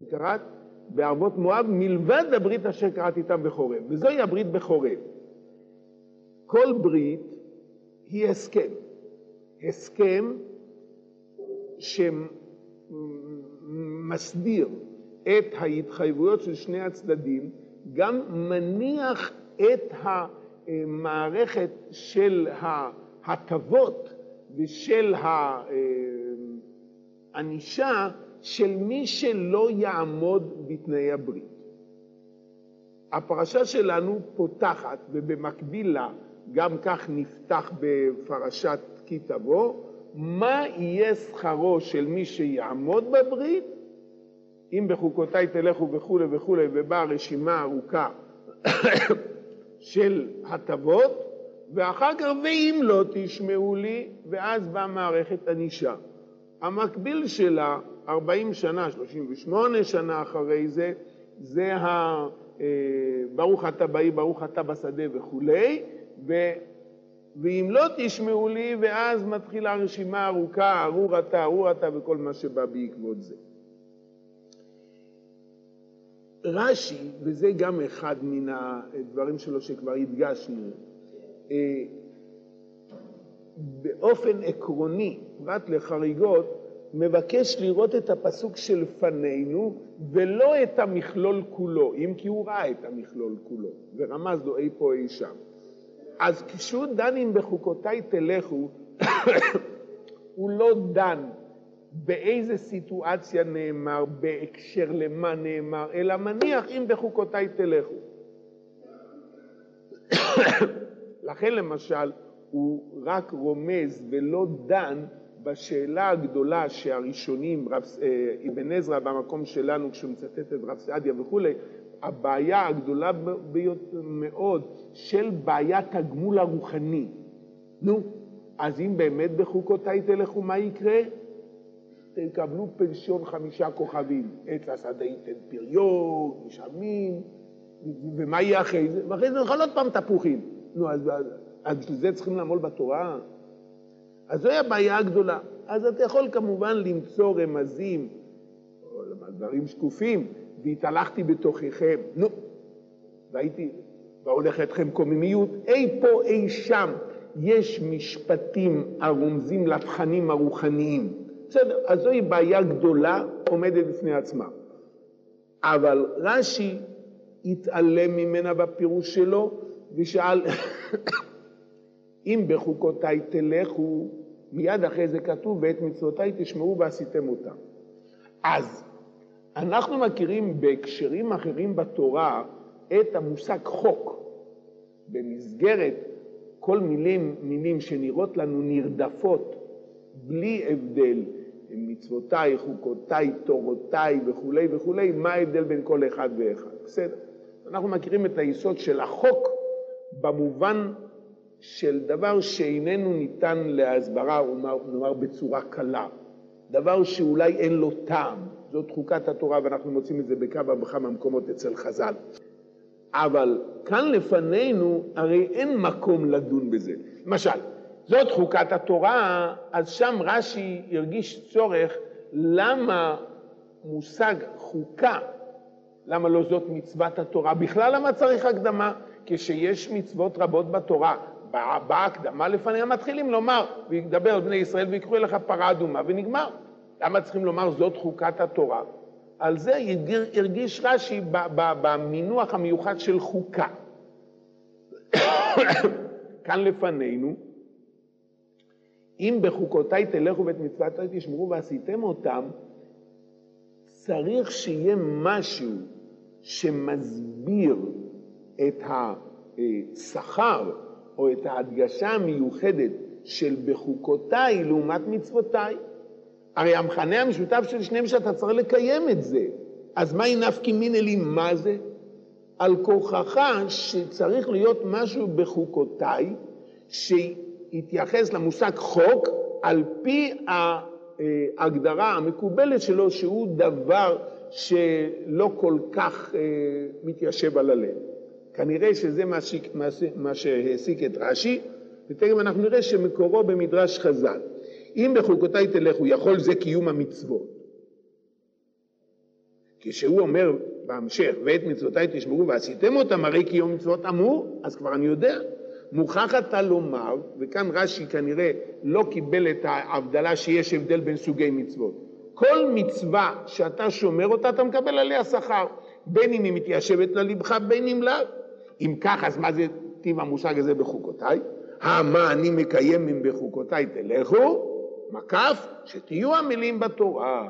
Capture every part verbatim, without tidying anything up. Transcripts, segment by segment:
קראת בערבות מואב מלבד הברית אשר קראת איתם בחורב, וזוהי הברית בחורב. כל ברית היא הסכם, הסכם שמסדיר את ההתחייבויות של שני הצדדים, גם מניח את המערכת של ההטבות ושל הענישה של מי שלא יעמוד בתנאי הברית. הפרשה שלנו פותחת, ובמקביל לה גם כך נפתח בפרשת כי תבוא, מה יהיה שכרו של מי שיעמוד בברית, אם בחוקותיי תלכו וכו' וכו', ובאה רשימה ארוכה של הטבות, ואחר כך ואם לא תשמעו לי, ואז באה מערכת ענישה. המקביל שלה, ארבעים שנה, שלושים ושמונה שנה אחרי זה, זה ה... ברוך אתה באי, ברוך אתה בשדה וכו', ו... ואם לא תשמעו לי, ואז מתחילה הרשימה ארוכה, ארור אתה, ארור אתה, וכל מה שבא בעקבות זה. רש"י, וזה גם אחד מן הדברים שלו שכבר הדגשנו, באופן עקרוני, פרט לחריגות, מבקש לראות את הפסוק שלפנינו, ולא את המכלול כולו, אם כי הוא ראה את המכלול כולו, ורמז לו אי פה אי שם. אז כשהוא דן אם בחוקותיי תלכו, הוא לא דן באיזה סיטואציה נאמר, בהקשר למה נאמר, אלא מניח אם בחוקותיי תלכו. לכן למשל, הוא רק רומז ולא דן בשאלה הגדולה שהראשונים, אבן עזרא במקום שלנו כשהוא מצטט את רב סעדיה וכו', הבעיה הגדולה מאוד של בעיית הגמול הרוחני. נו, אז אם באמת בחוקותיי תלכו, מה יקרה? תקבלו פנסיון חמישה כוכבים, עץ השדה ייתן פריון, גשמים, ומה יהיה אחרי זה? ואחרי זה נאכל עוד פעם תפוחים. נו, אז, אז זה צריכים לעמול בתורה? אז זוהי הבעיה הגדולה. אז אתה יכול כמובן למצוא רמזים, או דברים שקופים, והתהלכתי בתוככם, נו, והייתי, והולך אתכם קוממיות, אי פה אי שם, יש משפטים הרומזים לתכנים הרוחניים. בסדר, אז זוהי בעיה גדולה, עומדת בפני עצמה. אבל רש"י התעלם ממנה בפירוש שלו, ושאל, אם בחוקותיי תלכו, מיד אחרי זה כתוב, ואת מצוותיי תשמעו ועשיתם אותם. אז אנחנו מכירים בהקשרים אחרים בתורה את המושג חוק. במסגרת כל מילים, מילים שנראות לנו נרדפות, בלי הבדל, מצוותיי, חוקותיי, תורותיי וכו' וכו', מה ההבדל בין כל אחד ואחד? בסדר. אנחנו מכירים את היסוד של החוק במובן של דבר שאיננו ניתן להסברה, נאמר בצורה קלה. דבר שאולי אין לו טעם. זאת חוקת התורה, ואנחנו מוצאים את זה בכמה בכמה מקומות אצל חז"ל. אבל כאן לפנינו הרי אין מקום לדון בזה. למשל, זאת חוקת התורה, אז שם רש"י הרגיש צורך למה מושג חוקה, למה לא זאת מצוות התורה? בכלל למה צריך הקדמה? כשיש מצוות רבות בתורה, באה הקדמה לפניה מתחילים לומר, וידבר על בני ישראל ויקחו אליך פרה אדומה ונגמר. למה צריכים לומר זאת חוקת התורה? על זה הרגיש רש"י במינוח המיוחד של חוקה. כאן לפנינו, אם בחוקותיי תלכו ואת מצוותיי תשמרו ועשיתם אותם, צריך שיהיה משהו שמסביר את השכר או את ההדגשה המיוחדת של בחוקותיי לעומת מצוותיי. הרי המכנה המשותף של שניהם שאתה צריך לקיים את זה. אז מה ינפקי מיני לי מה זה? על כוחך שצריך להיות משהו בחוקותיי שיתייחס למושג חוק על פי ההגדרה המקובלת שלו, שהוא דבר שלא כל כך מתיישב על הלב. כנראה שזה מה, ש... מה שהעסיק את רש"י, ותכף אנחנו נראה שמקורו במדרש חז"ל. אם בחוקותיי תלכו, יכול זה קיום המצוות. כשהוא אומר בהמשך, ואת מצוותיי תשמרו ועשיתם אותם, הרי כי יום מצוות אמור, אז כבר אני יודע. מוכרח אתה לומר, וכאן רש"י כנראה לא קיבל את ההבדלה שיש הבדל בין סוגי מצוות. כל מצווה שאתה שומר אותה, אתה מקבל עליה שכר. בין אם היא מתיישבת ללבך, בין אם לא. אם כך, אז מה זה טיב המושג הזה בחוקותיי? מה אני מקיים אם בחוקותיי תלכו? מקף, שתהיו עמלים בתורה.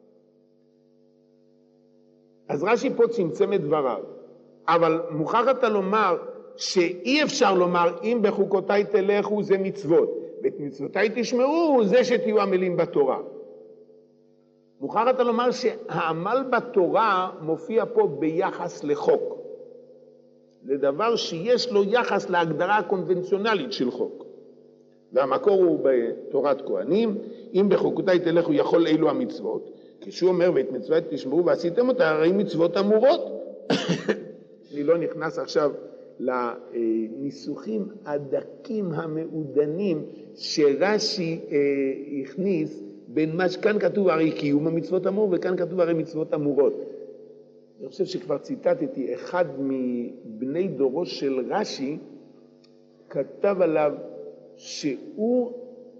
אז רש"י פה צמצם את דבריו, אבל מוכרח אתה לומר שאי אפשר לומר אם בחוקותיי תלכו זה מצוות, ואת מצוותיי תשמעו זה שתהיו עמלים בתורה. מוכרח אתה לומר שהעמל בתורה מופיע פה ביחס לחוק. זה דבר שיש לו יחס להגדרה הקונבנציונלית של חוק. והמקור הוא בתורת כהנים, אם בחוקותיי תלכו יכול אילו המצוות. כשהוא אומר ואת מצוות תשמעו ועשיתם אותה, הרי מצוות אמורות. אני לא נכנס עכשיו לניסוחים הדקים המעודנים שרש"י הכניס בין מה שכאן כתוב הרי קיום המצוות אמור וכאן כתוב הרי מצוות אמורות. אני חושב שכבר ציטטתי, אחד מבני דורו של רש"י כתב עליו שהוא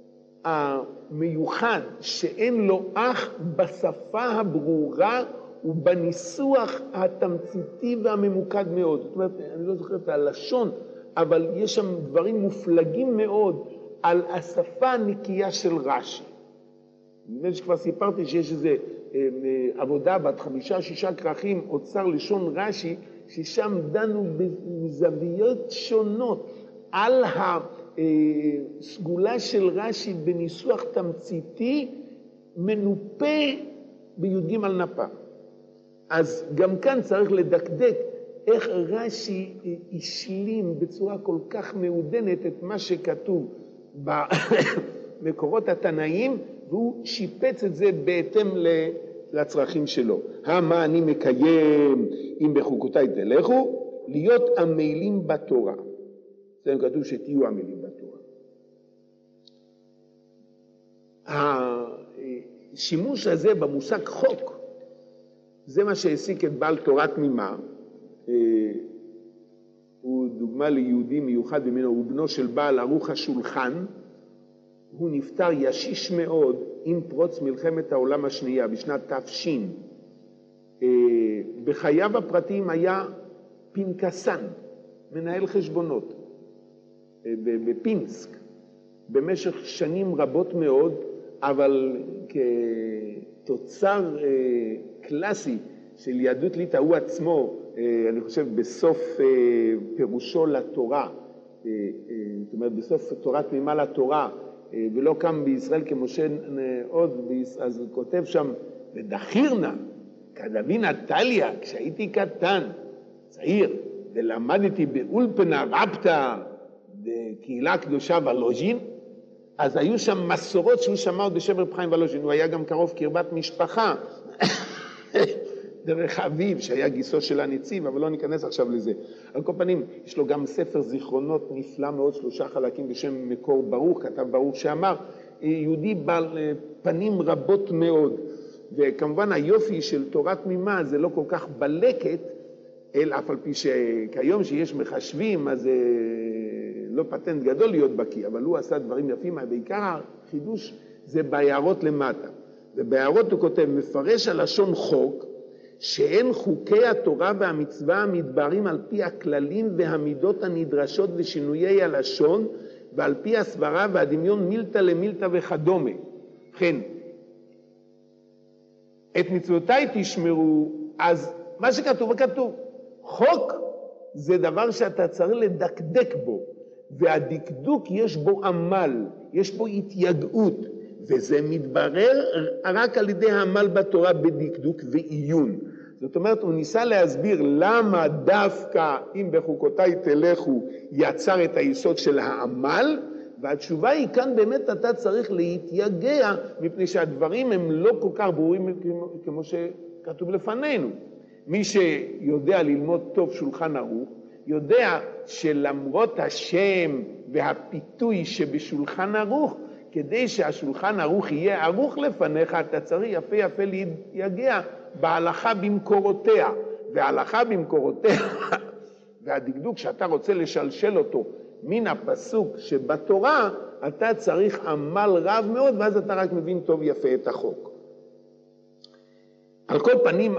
המיוחד שאין לו אח בשפה הברורה ובניסוח התמציתי והממוקד מאוד. זאת אומרת, אני לא זוכר את הלשון, אבל יש שם דברים מופלגים מאוד על השפה הנקייה של רש"י. אני שכבר סיפרתי שיש איזו עבודה בת חמישה, שישה כרכים, אוצר לשון רש"י, ששם דנו בזוויות שונות על הסגולה של רש"י בניסוח תמציתי מנופה בי"ג על נפה. אז גם כאן צריך לדקדק איך רש"י השלים בצורה כל כך מעודנת את מה שכתוב במקורות התנאיים, והוא שיפץ את זה בהתאם לצרכים שלו. מה אני מקיים אם בחוקותיי תלכו? להיות עמלים בתורה. זה כתוב שתהיו עמלים בתורה. השימוש הזה במושג חוק, זה מה שהעסיק את בעל תורה תמימה. הוא דוגמה ליהודי מיוחד במינו, הוא בנו של בעל ערוך השולחן. הוא נפטר ישיש מאוד עם פרוץ מלחמת העולם השנייה בשנת תש"ן. בחייו הפרטיים היה פנקסן, מנהל חשבונות בפינסק במשך שנים רבות מאוד, אבל כתוצר קלאסי של יהדות ליטא, הוא עצמו, אני חושב בסוף פירושו לתורה, זאת אומרת בסוף תורה תמימה לתורה, ולא קם בישראל כמשה עוד, אז הוא כותב שם, ודחירנה, כדבינה טליה, כשהייתי קטן, צעיר, ולמדתי באולפנה רבתא, בקהילה קדושה ולוז'ין, אז היו שם מסורות שהוא שמע עוד בשבר פחיים ולוז'ין, הוא היה גם קרוב קרבת משפחה, דרך אביו, שהיה גיסו של הנציב, אבל לא ניכנס עכשיו לזה. על כל פנים, יש לו גם ספר זיכרונות נפלא מאוד, שלושה חלקים בשם מקור ברוך, כתב ברוך שאמר, יהודי בעל פנים רבות מאוד, וכמובן היופי של תורת תמימה זה לא כל כך בלקת, אלא אף על פי שכיום שיש מחשבים, אז לא פטנט גדול להיות בקיא, אבל הוא עשה דברים יפים, בעיקר החידוש זה בהערות למטה. ובהערות הוא כותב, מפרש הלשון חוק, שאין חוקי התורה והמצווה המתבררים על פי הכללים והמידות הנדרשות ושינויי הלשון, ועל פי הסברה והדמיון מילתא למילתא וכדומה. כן, את מצוותיי תשמרו, אז מה שכתוב וכתוב. חוק זה דבר שאתה צריך לדקדק בו, והדקדוק יש בו עמל, יש בו התייגעות, וזה מתברר רק על ידי העמל בתורה בדקדוק ועיון. זאת אומרת, הוא ניסה להסביר למה דווקא אם בחוקותיי תלכו יצר את היסוד של העמל, והתשובה היא כאן באמת אתה צריך להתייגע, מפני שהדברים הם לא כל כך ברורים כמו שכתוב לפנינו. מי שיודע ללמוד טוב שולחן ערוך, יודע שלמרות השם והפיתוי שבשולחן ערוך, כדי שהשולחן ערוך יהיה ערוך לפניך, אתה צריך יפה יפה להתייגע בהלכה במקורותיה, וההלכה במקורותיה, והדקדוק שאתה רוצה לשלשל אותו מן הפסוק שבתורה, אתה צריך עמל רב מאוד, ואז אתה רק מבין טוב יפה את החוק. על כל פנים,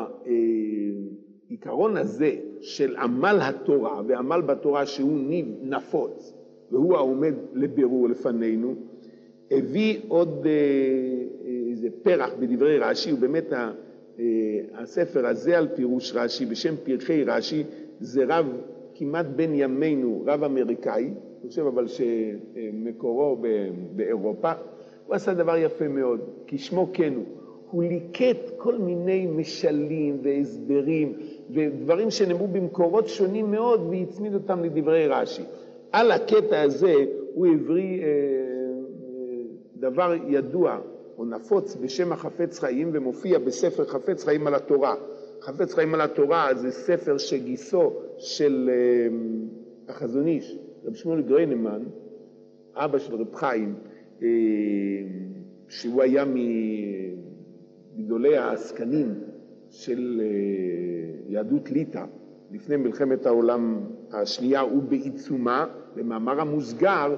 העיקרון הזה של עמל התורה, ועמל בתורה שהוא ניב נפוץ, והוא העומד לבירור לפנינו, הביא עוד איזה פרח בדברי רש"י, ובאמת הספר הזה על פירוש רש"י, בשם פרחי רש"י, זה רב כמעט בין ימינו, רב אמריקאי, אני חושב אבל שמקורו באירופה, הוא עשה דבר יפה מאוד, כי שמו כן הוא. הוא ליקט כל מיני משלים והסברים ודברים שנאמרו במקורות שונים מאוד והצמיד אותם לדברי רש"י. על הקטע הזה הוא הבריא אה, דבר ידוע או נפוץ בשם החפץ חיים ומופיע בספר חפץ חיים על התורה. חפץ חיים על התורה זה ספר שגיסו של אה, החזון איש, רב שמואל גריינמן, אבא של רב חיים, אה, שהוא היה מ... גדולי העסקנים של יהדות ליטא, לפני מלחמת העולם השנייה ובעיצומה, במאמר המוסגר,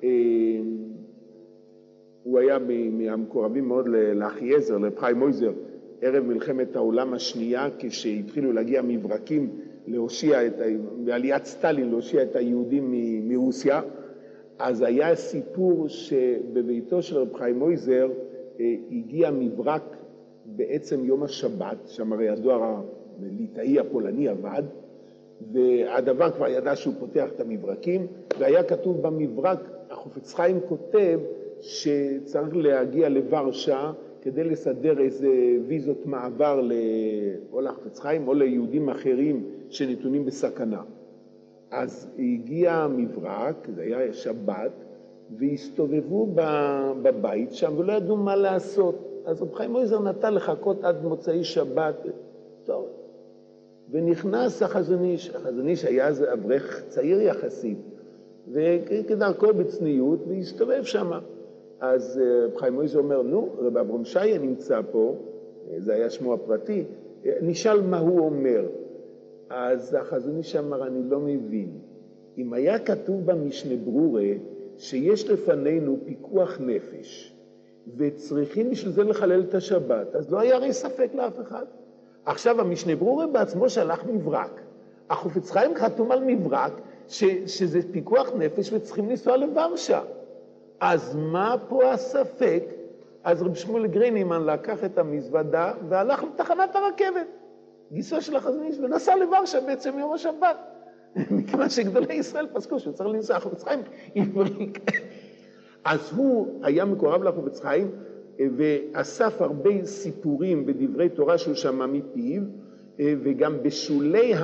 הוא היה מהמקורבים מאוד לאחייעזר, לרב חיים מויזר, ערב מלחמת העולם השנייה, כשהתחילו להגיע מברקים להושיע את, בעליית סטלין, להושיע את היהודים מרוסיה, אז היה סיפור שבביתו של רב חיים מויזר הגיע מברק בעצם יום השבת, שם הרי הדואר הליטאי הפולני עבד, והדבר כבר ידע שהוא פותח את המברקים, והיה כתוב במברק, החפץ חיים כותב שצריך להגיע לוורשה כדי לסדר איזה ויזות מעבר או לחפץ חיים או ליהודים אחרים שנתונים בסכנה. אז הגיע המברק, זה היה שבת, והסתובבו בבית שם ולא ידעו מה לעשות. אז רב חיים מויזר נטל לחכות עד מוצאי שבת, טוב, ונכנס החזון איש. החזון איש היה איזה אברך צעיר יחסית, וכדרכו בצניעות, והסתובב שם. אז רב חיים מויזר אומר, נו, רב אברהם שיה נמצא פה, זה היה שמו הפרטי, נשאל מה הוא אומר. אז החזון איש אמר, אני לא מבין. אם היה כתוב במשנה ברורה, שיש לפנינו פיקוח נפש, וצריכים בשביל זה לחלל את השבת, אז לא היה הרי ספק לאף אחד. עכשיו המשנה ברורה בעצמו שלח מברק. החפץ חיים חתום על מברק ש, שזה פיקוח נפש וצריכים לנסוע לוורשה. אז מה פה הספק? אז רב שמואל גריינמן לקח את המזוודה והלך לתחנת הרכבת. גיסו של החזון איש ונסע לוורשה בעצם יום השבת. מכיוון שגדולי ישראל פסקו שצריך לנסוע החפץ חיים הבריק. אז הוא היה מקורב לחפץ חיים ואסף הרבה סיפורים בדברי תורה שהוא שמע מפיו, וגם בשולי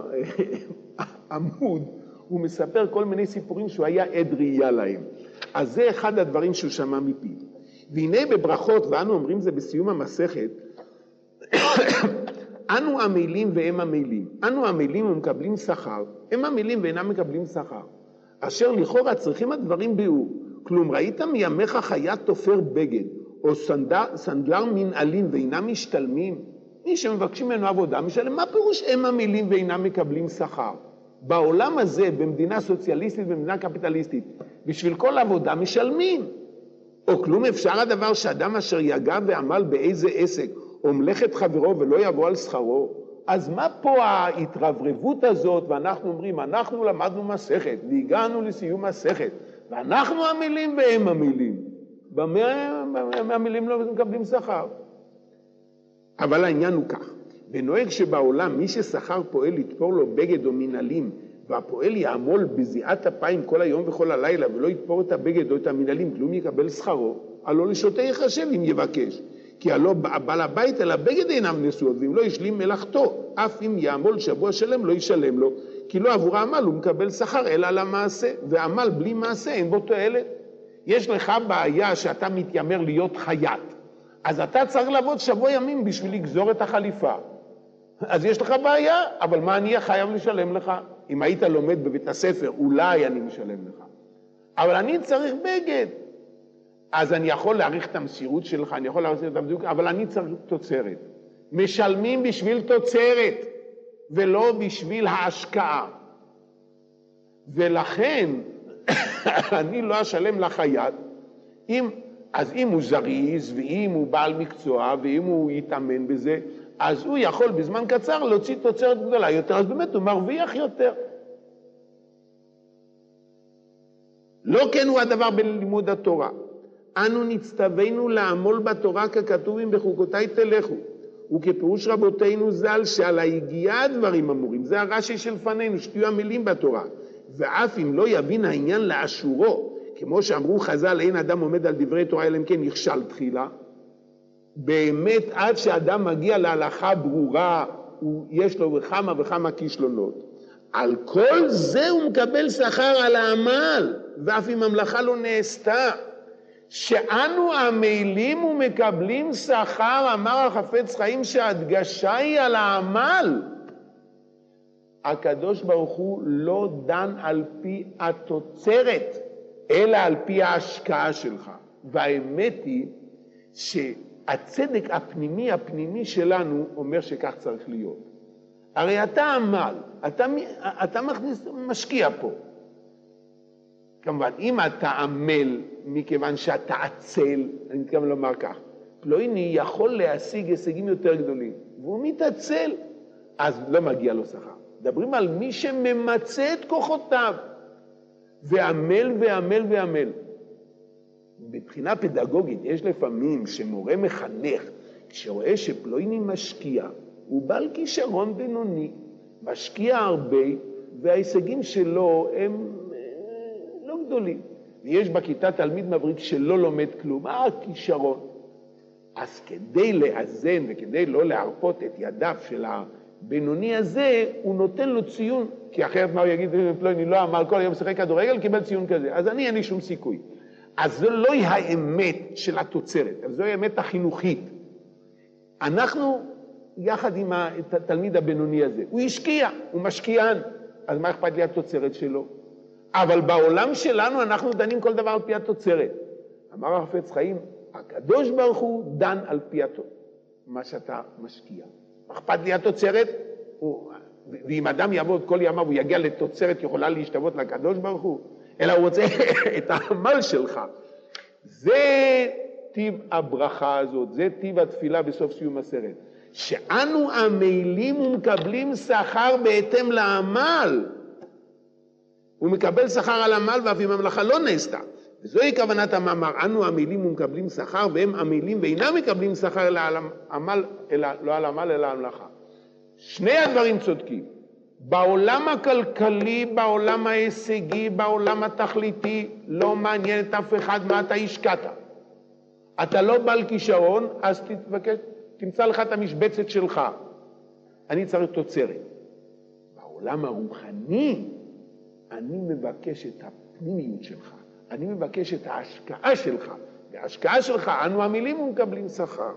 העמוד הוא מספר כל מיני סיפורים שהוא היה עד ראייה להם. אז זה אחד הדברים שהוא שמע מפיו. והנה בברכות, ואנו אומרים זה בסיום המסכת, אנו עמלים והם עמלים. אנו עמלים ומקבלים שכר, הם עמלים ואינם מקבלים שכר. אשר לכאורה צריכים הדברים ביאור. כלום ראית מימיך חיה תופר בגד, או סנדלר, סנדלר מנעלים ואינם משתלמים? מי שמבקשים ממנו עבודה משלם. מה פירוש הם עמלים ואינם מקבלים שכר? בעולם הזה, במדינה סוציאליסטית, במדינה קפיטליסטית, בשביל כל עבודה משלמים. או כלום אפשר הדבר שאדם אשר יגע ועמל באיזה עסק, או מלאכת חברו ולא יבוא על שכרו? אז מה פה ההתרברבות הזאת, ואנחנו אומרים, אנחנו למדנו מסכת, והגענו לסיום מסכת, ואנחנו המילים והם המילים. במה המילים לא מקבלים שכר? אבל העניין הוא כך, בנוהג שבעולם מי ששכר פועל לתפור לו בגד או מנהלים, והפועל יעמול בזיעת אפיים כל היום וכל הלילה, ולא יתפור את הבגד או את המנהלים, כלום יקבל שכרו, הלא לשוטה יחשב אם יבקש. כי הלא בעל הבית אל הבגד אינם נשואות, ואם לא ישלים מלאכתו, אף אם יעמול שבוע שלם לא ישלם לו, כי לא עבור העמל הוא מקבל שכר אלא על המעשה, ועמל בלי מעשה אין בו תועלת. יש לך בעיה שאתה מתיימר להיות חייט, אז אתה צריך לעבוד שבוע ימים בשביל לגזור את החליפה. אז יש לך בעיה, אבל מה אני חייב לשלם לך? אם היית לומד בבית הספר, אולי אני משלם לך. אבל אני צריך בגד. אז אני יכול להעריך את המסירות שלך, אני יכול להעריך את המסירות, אבל אני צריך תוצרת. משלמים בשביל תוצרת, ולא בשביל ההשקעה. ולכן, אני לא אשלם לחייט, אם, אז אם הוא זריז, ואם הוא בעל מקצוע, ואם הוא יתאמן בזה, אז הוא יכול בזמן קצר להוציא תוצרת גדולה יותר, אז באמת הוא מרוויח יותר. לא כן הוא הדבר בלימוד התורה. אנו נצטווינו לעמול בתורה ככתובים בחוקותיי תלכו. וכפירוש רבותינו ז"ל שעל היגיעה הדברים אמורים. זה הרש"י שלפנינו, שתהיו המילים בתורה. ואף אם לא יבין העניין לאשורו, כמו שאמרו חז"ל, אין אדם עומד על דברי תורה אלא אם כן נכשל תחילה. באמת עד שאדם מגיע להלכה ברורה, יש לו כמה וכמה כישלונות. על כל זה הוא מקבל שכר על העמל, ואף אם המלאכה לא נעשתה. שאנו עמלים ומקבלים שכר, אמר החפץ חיים, שההדגשה היא על העמל. הקדוש ברוך הוא לא דן על פי התוצרת, אלא על פי ההשקעה שלך. והאמת היא שהצדק הפנימי הפנימי שלנו אומר שכך צריך להיות. הרי אתה עמל, אתה, אתה מכניס, משקיע פה. כמובן, אם אתה עמל מכיוון שאתה עצל, אני מתכוון לומר כך, פלויני יכול להשיג הישגים יותר גדולים, והוא מתעצל, אז לא מגיע לו שכר. מדברים על מי שממצא את כוחותיו, ועמל ועמל ועמל. מבחינה פדגוגית יש לפעמים שמורה מחנך, כשרואה שפלויני משקיע, הוא בעל כישרון בינוני, משקיע הרבה, וההישגים שלו הם לא גדולים. ויש בכיתה תלמיד מבריק שלא לומד כלום, אה, כישרון. אז כדי לאזן וכדי לא להרפות את ידיו של הבינוני הזה, הוא נותן לו ציון, כי אחרת מה הוא יגיד, פלוני לא אמר כל היום שחק כדורגל, קיבל ציון כזה. אז אני אין לי שום סיכוי. אז זו לא היא האמת של התוצרת, אבל זו האמת החינוכית. אנחנו, יחד עם התלמיד הבינוני הזה, הוא השקיע, הוא משקיען, אז מה אכפת לי התוצרת שלו? אבל בעולם שלנו אנחנו דנים כל דבר על פי התוצרת. אמר החפץ חיים, הקדוש ברוך הוא דן על פי מה שאתה משקיע. אכפת לי התוצרת, הוא, ואם אדם יעבוד כל ימיו, הוא יגיע לתוצרת, יכולה להשתוות לקדוש ברוך הוא, אלא הוא רוצה את העמל שלך. זה טיב הברכה הזאת, זה טיב התפילה בסוף סיום הסרט. שאנו עמלים ומקבלים שכר בהתאם לעמל. הוא מקבל שכר על עמל ואף אם המלאכה לא נעשתה. וזוהי כוונת המאמר, אנו עמלים ומקבלים שכר, והם עמלים ואינם מקבלים שכר אלא על עמל, אלא, לא על עמל אלא על מלאכה. שני הדברים צודקים. בעולם הכלכלי, בעולם ההישגי, בעולם התכליתי, לא מעניין את אף אחד מה אתה השקעת. אתה לא בעל כישרון, אז תתבקש, תמצא לך את המשבצת שלך. אני צריך תוצרת. בעולם הרוחני, אני מבקש את הפנימיות שלך. אני מבקש את ההשקעה שלך. בהשקעה שלך, אנו עמלים ומקבלים שכר.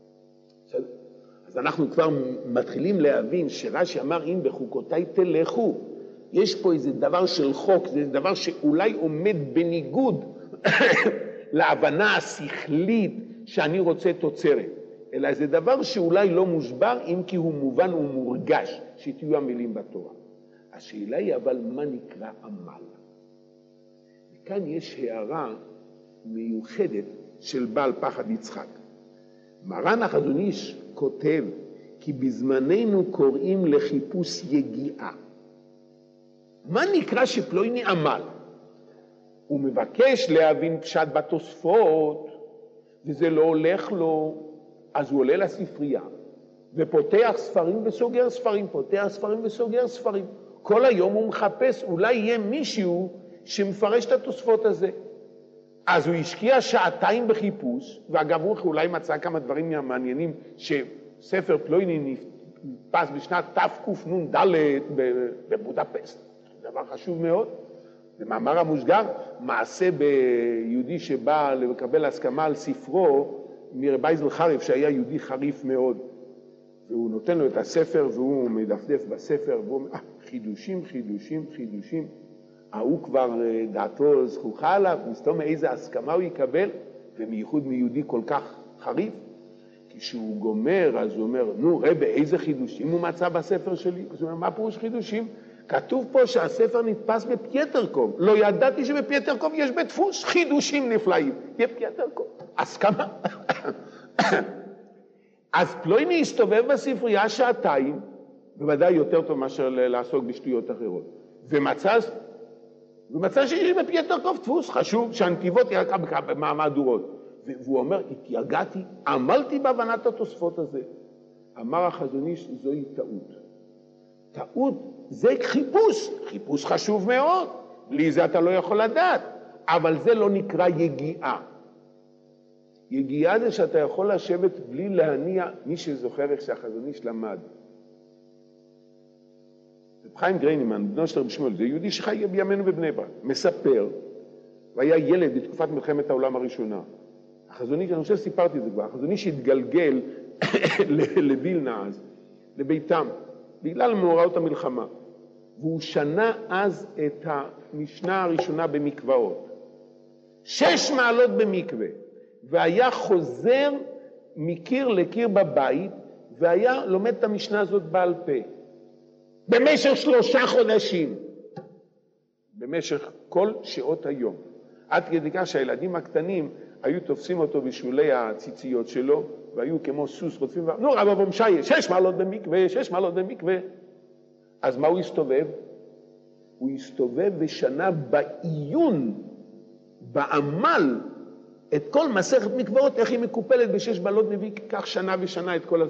אז אנחנו כבר מתחילים להבין שרש"י אמר, אם בחוקותיי תלכו, יש פה איזה דבר של חוק, זה דבר שאולי עומד בניגוד להבנה השכלית שאני רוצה תוצרת, אלא זה דבר שאולי לא מוסבר, אם כי הוא מובן ומורגש, שתהיו המילים בתורה. השאלה היא אבל מה נקרא עמל? וכאן יש הערה מיוחדת של בעל פחד יצחק. מרן החזון איש כותב כי בזמננו קוראים לחיפוש יגיעה. מה נקרא שפלויני עמל? הוא מבקש להבין פשט בתוספות, וזה לא הולך לו, אז הוא עולה לספרייה, ופותח ספרים וסוגר ספרים, פותח ספרים וסוגר ספרים. כל היום הוא מחפש, אולי יהיה מישהו שמפרש את התוספות הזה. אז הוא השקיע שעתיים בחיפוש, ואגב הוא אולי מצא כמה דברים מעניינים, שספר פלויני נתפס בשנת תקנ"ד בבודפסט. דבר חשוב מאוד. במאמר המוסגר, מעשה ביהודי שבא לקבל הסכמה על ספרו, מרב אייזל חריף, שהיה יהודי חריף מאוד. והוא נותן לו את הספר, והוא מדפדף בספר, והוא אומר, חידושים, חידושים, חידושים. הוא כבר דעתו זכוכה עליו, מסתום איזה הסכמה הוא יקבל, ומייחוד מיהודי כל כך חריף. כשהוא גומר, אז הוא אומר, נו, רבי, איזה חידושים הוא מצא בספר שלי? אז הוא אומר, מה פירוש חידושים? כתוב פה שהספר נתפס בפייטרקוב. לא ידעתי שבפייטרקוב יש בדפוס חידושים נפלאים. יהיה פייטרקוב. אז כמה? אז פלויני הסתובב בספרייה שעתיים, בוודאי יותר טוב מאשר לעסוק בשטויות אחרות. ומצא, ומצא שיש בפייטרקוב דפוס חשוב, שהנתיבות ירקה במהדורות. והוא אומר, התייגעתי, עמלתי בהבנת התוספות הזה. אמר החזון איש, זוהי טעות. טעות זה חיפוש, חיפוש חשוב מאוד. בלי זה אתה לא יכול לדעת, אבל זה לא נקרא יגיעה. יגיעה זה שאתה יכול לשבת בלי להניע, מי שזוכר איך שהחזון איש למד. חיים גריינמן, בנו של רבי שמואל, זה יהודי שחי בימינו בבני ברק, מספר, והיה ילד בתקופת מלחמת העולם הראשונה. החזון איש, אני חושב שסיפרתי את זה כבר, החזון איש התגלגל לווילנה אז, לביתם, בגלל מאורעות המלחמה. והוא שנה אז את המשנה הראשונה במקוואות. שש מעלות במקווה, והיה חוזר מקיר לקיר בבית, והיה לומד את המשנה הזאת בעל פה. במשך שלושה חודשים. במשך כל שעות היום. עד כדי כך שהילדים הקטנים היו תופסים אותו בשולי הציציות שלו, והיו כמו סוס רוצים, נו רב אבו משי, שש מעלות במקווה, שש מעלות במקווה. אז מה הוא הסתובב? הוא הסתובב ושנה בעיון, בעמל, את כל מסכת מקוואות, איך היא מקופלת בשש מעלות מביא, כך שנה ושנה את כל...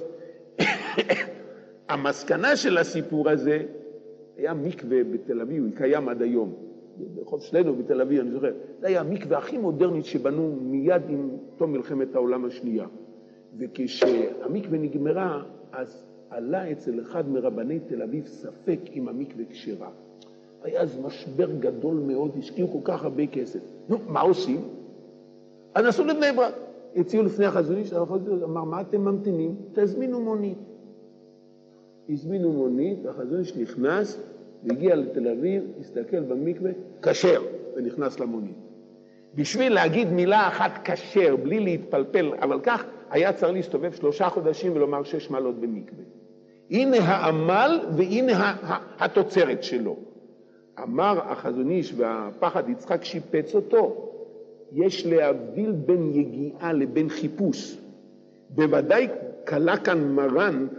המסקנה של הסיפור הזה, היה מקווה בתל אביב, הוא קיים עד היום. ברחוב שלנו בתל אביב, אני זוכר. זה היה המקווה הכי מודרנית שבנו מיד עם תום מלחמת העולם השנייה. וכשהמקווה נגמרה, אז עלה אצל אחד מרבני תל אביב ספק אם המקווה כשרה. היה אז משבר גדול מאוד, השקיעו כל כך הרבה כסף. נו, מה עושים? אז נסעו לבני ברק. הציעו לפני החזון איש, אמר, מה אתם ממתינים? תזמינו מונית. הזמינו מונית, החזון איש נכנס, והגיע לתל אביב, הסתכל במקווה, כשר, ונכנס למונית. בשביל להגיד מילה אחת כשר, בלי להתפלפל, אבל כך היה צריך להסתובב שלושה חודשים ולומר שש מעלות במקווה. הנה העמל והנה התוצרת שלו. אמר החזון איש והפחד יצחק שיפץ אותו, יש להבדיל בין יגיעה לבין חיפוש. בוודאי קלה כאן מרן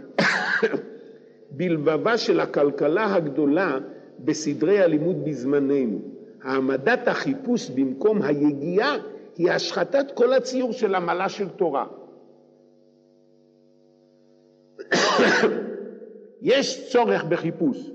בלבבה של הכלכלה הגדולה בסדרי הלימוד בזמננו. העמדת החיפוש במקום היגיעה היא השחתת כל הציור של עמלה של תורה. יש צורך בחיפוש,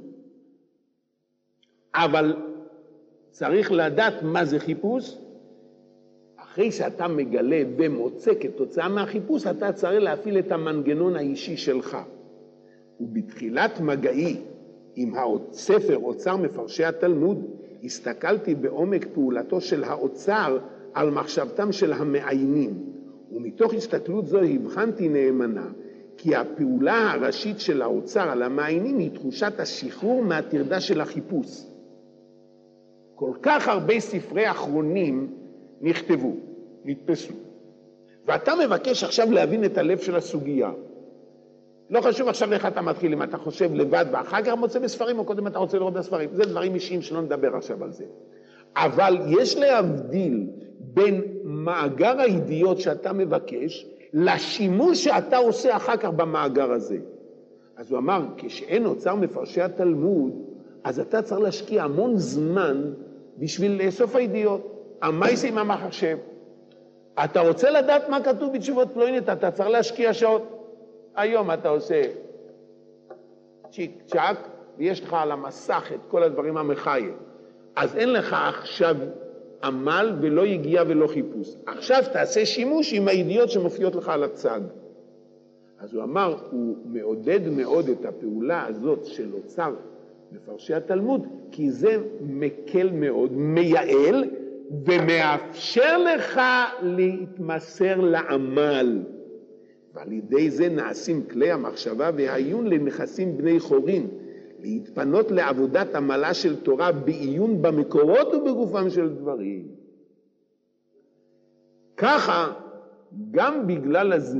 אבל צריך לדעת מה זה חיפוש. אחרי שאתה מגלה ומוצא כתוצאה מהחיפוש, אתה צריך להפעיל את המנגנון האישי שלך. ובתחילת מגעי עם הספר אוצר מפרשי התלמוד, הסתכלתי בעומק פעולתו של האוצר על מחשבתם של המעיינים, ומתוך הסתכלות זו הבחנתי נאמנה, כי הפעולה הראשית של האוצר על המעיינים היא תחושת השחרור מהטרדה של החיפוש. כל כך הרבה ספרי אחרונים נכתבו, נתפסו, ואתה מבקש עכשיו להבין את הלב של הסוגיה. לא חשוב עכשיו איך אתה מתחיל, אם אתה חושב לבד ואחר כך מוצא בספרים, או קודם אתה רוצה לראות בספרים. זה דברים אישיים שלא נדבר עכשיו על זה. אבל יש להבדיל בין מאגר הידיעות שאתה מבקש, לשימוש שאתה עושה אחר כך במאגר הזה. אז הוא אמר, כשאין אוצר מפרשי התלמוד, אז אתה צריך להשקיע המון זמן בשביל לאסוף הידיעות. המייסי עם המחשב. אתה רוצה לדעת מה כתוב בתשובות פלוינית, אתה צריך להשקיע שעות. היום אתה עושה צ'יק צ'ק, ויש לך על המסך את כל הדברים המחיים. אז אין לך עכשיו עמל ולא יגיע ולא חיפוש. עכשיו תעשה שימוש עם הידיעות שמופיעות לך על הצג. אז הוא אמר, הוא מעודד מאוד את הפעולה הזאת של אוצר מפרשי התלמוד, כי זה מקל מאוד, מייעל, ומאפשר לך להתמסר לעמל. ועל ידי זה נעשים כלי המחשבה והעיון לנכסים בני חורין, להתפנות לעבודת עמלה של תורה בעיון במקורות ובגופם של דברים. ככה, גם בגלל הזמן,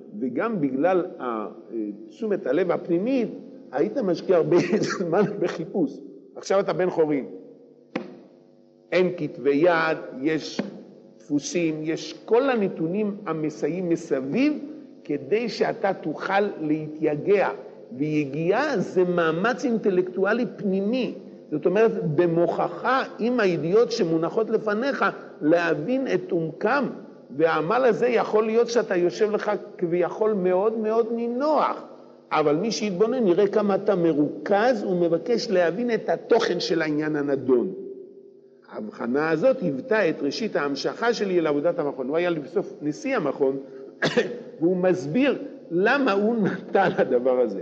וגם בגלל תשומת הלב הפנימית, היית משקיע הרבה זמן בחיפוש. עכשיו אתה בן חורין. אין כתבי יד, יש דפוסים, יש כל הנתונים המסייעים מסביב, כדי שאתה תוכל להתייגע. ויגיעה זה מאמץ אינטלקטואלי פנימי. זאת אומרת, במוכחה עם הידיעות שמונחות לפניך, להבין את עומקם. והעמל הזה יכול להיות שאתה יושב לך כביכול מאוד מאוד נינוח. אבל מי שיתבונן יראה כמה אתה מרוכז ומבקש להבין את התוכן של העניין הנדון. ההבחנה הזאת היוותה את ראשית ההמשכה שלי לעבודת המכון. הוא היה לבסוף נשיא המכון, והוא מסביר למה הוא נתן לדבר הזה.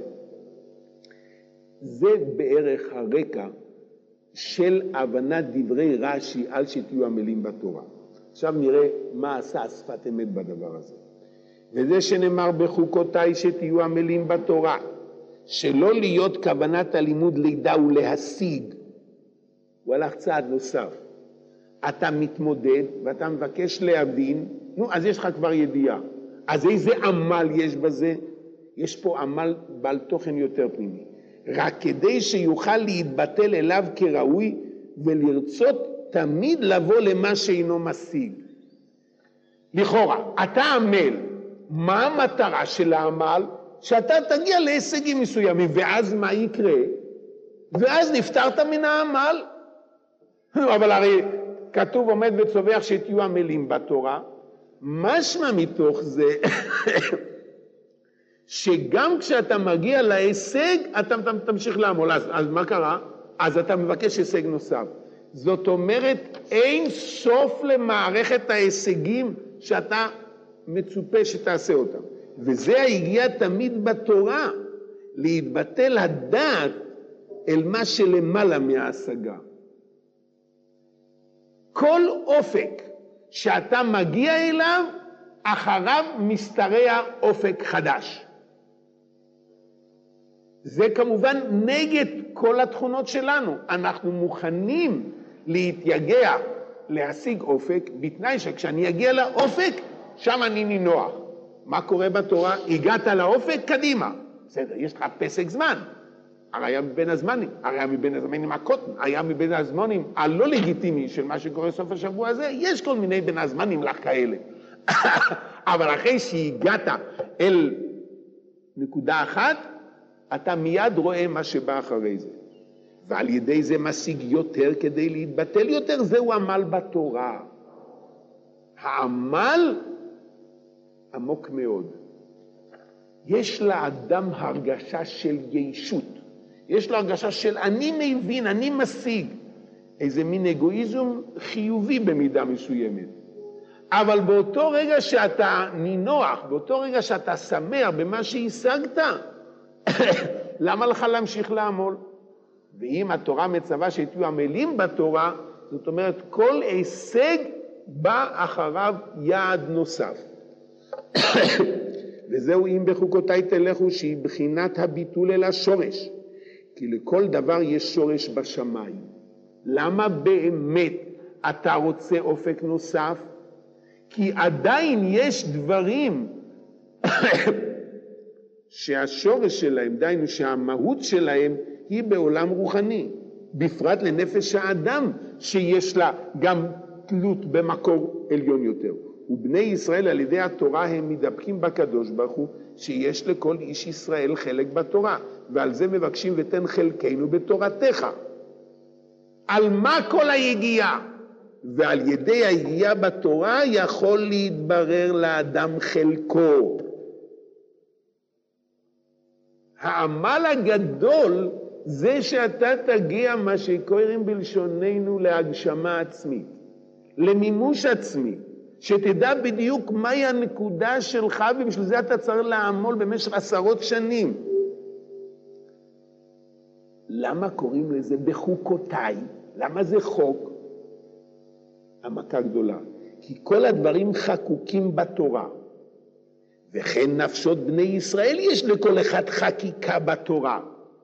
זה בערך הרקע של הבנת דברי רש"י על שתהיו עמלים בתורה. עכשיו נראה מה עשה השפת אמת בדבר הזה. וזה שנאמר בחוקותיי שתהיו עמלים בתורה, שלא להיות כוונת הלימוד לידע ולהשיג. הוא הלך צעד נוסף. אתה מתמודד ואתה מבקש להבין, נו, אז יש לך כבר ידיעה. אז איזה עמל יש בזה? יש פה עמל בעל תוכן יותר פנימי. רק כדי שיוכל להתבטל אליו כראוי ולרצות תמיד לבוא למה שאינו משיג. לכאורה, אתה עמל. מה המטרה של העמל? שאתה תגיע להישגים מסוימים, ואז מה יקרה? ואז נפטרת מן העמל. אבל הרי כתוב עומד וצווח שתהיו עמלים בתורה. משמע מתוך זה שגם כשאתה מגיע להישג, אתה תמשיך לעמול. אז, אז מה קרה? אז אתה מבקש הישג נוסף. זאת אומרת, אין סוף למערכת ההישגים שאתה מצופה שתעשה אותם. וזה הגיע תמיד בתורה, להתבטל הדעת אל מה שלמעלה מההשגה. כל אופק שאתה מגיע אליו, אחריו משתרע אופק חדש. זה כמובן נגד כל התכונות שלנו. אנחנו מוכנים להתייגע, להשיג אופק, בתנאי שכשאני אגיע לאופק, שם אני נינוח. מה קורה בתורה? הגעת לאופק, קדימה. בסדר, יש לך פסק זמן. הרי היה מבין הזמנים, הרי היה מבין הזמנים הקוטן, היה מבין הזמנים הלא לגיטימי של מה שקורה סוף השבוע הזה, יש כל מיני בין הזמנים לך כאלה. אבל אחרי שהגעת אל נקודה אחת, אתה מיד רואה מה שבא אחרי זה. ועל ידי זה משיג יותר כדי להתבטל יותר, זהו עמל בתורה. העמל עמוק מאוד. יש לאדם הרגשה של ישות. יש לו הרגשה של אני מבין, אני משיג. איזה מין אגואיזם חיובי במידה מסוימת. אבל באותו רגע שאתה נינוח, באותו רגע שאתה שמח במה שהשגת, למה לך להמשיך לעמול? ואם התורה מצווה שתהיו עמלים בתורה, זאת אומרת כל הישג בא אחריו יעד נוסף. וזהו אם בחוקותיי תלכו שהיא בחינת הביטול אל השורש. כי לכל דבר יש שורש בשמיים. למה באמת אתה רוצה אופק נוסף? כי עדיין יש דברים שהשורש שלהם, דיינו שהמהות שלהם היא בעולם רוחני. בפרט לנפש האדם שיש לה גם תלות במקור עליון יותר. ובני ישראל על ידי התורה הם מדבקים בקדוש ברוך הוא שיש לכל איש ישראל חלק בתורה. ועל זה מבקשים ותן חלקנו בתורתך. על מה כל היגיעה? ועל ידי היגיעה בתורה יכול להתברר לאדם חלקו. העמל הגדול זה שאתה תגיע מה שקוראים בלשוננו להגשמה עצמית, למימוש עצמי, שתדע בדיוק מהי הנקודה שלך, ובשביל זה אתה צריך לעמול במשך עשרות שנים. למה קוראים לזה בחוקותיי? למה זה חוק? המכה גדולה. כי כל הדברים חקוקים בתורה. וכן נפשות בני ישראל יש לכל אחד חקיקה בתורה.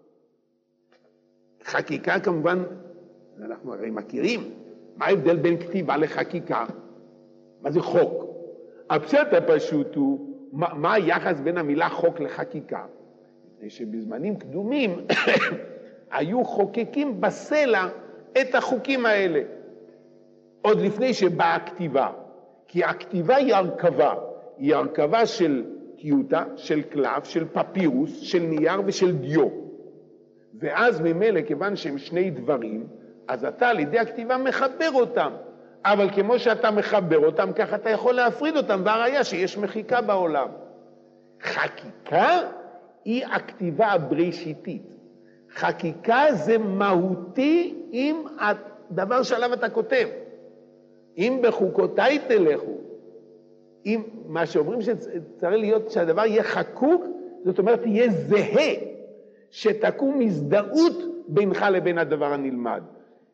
חקיקה כמובן, אנחנו הרי מכירים. מה ההבדל בין כתיבה לחקיקה? מה זה חוק? הפשט הפשוט הוא, מה, מה היחס בין המילה חוק לחקיקה? שבזמנים קדומים היו חוקקים בסלע את החוקים האלה, עוד לפני שבאה הכתיבה. כי הכתיבה היא הרכבה, היא הרכבה של טיוטה, של קלף, של פפירוס, של נייר ושל דיו. ואז ממילא, כיוון שהם שני דברים, אז אתה על ידי הכתיבה מחבר אותם. אבל כמו שאתה מחבר אותם, ככה אתה יכול להפריד אותם, והראיה שיש מחיקה בעולם. חקיקה היא הכתיבה הבראשיתית. חקיקה זה מהותי עם הדבר שעליו אתה כותב. אם בחוקותיי תלכו, אם מה שאומרים שצריך להיות שהדבר יהיה חקוק, זאת אומרת יהיה זהה, שתקום הזדהות בינך לבין הדבר הנלמד.